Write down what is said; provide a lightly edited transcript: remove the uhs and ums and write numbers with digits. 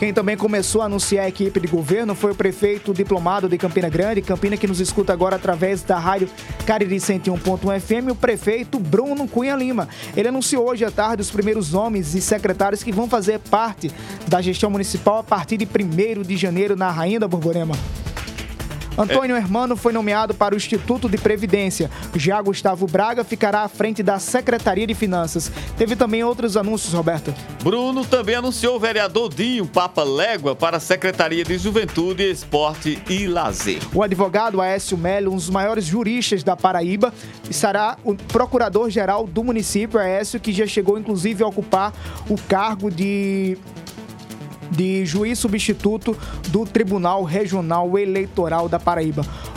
Quem também começou a anunciar a equipe de governo foi o prefeito diplomado de Campina Grande, Campina, que nos escuta agora através da rádio Cariri 101.1 FM, o prefeito Bruno Cunha Lima. Ele anunciou hoje à tarde os primeiros nomes e secretários que vão fazer parte da gestão municipal a partir de 1º de janeiro na Rainha da Borborema. Antônio Hermano foi nomeado para o Instituto de Previdência. Já Gustavo Braga ficará à frente da Secretaria de Finanças. Teve também outros anúncios, Roberto. Bruno também anunciou o vereador Dinho Papa Légua para a Secretaria de Juventude, Esporte e Lazer. O advogado Aécio Melo, um dos maiores juristas da Paraíba, será o procurador-geral do município. Aécio, que já chegou inclusive a ocupar o cargo de juiz substituto do Tribunal Regional Eleitoral da Paraíba.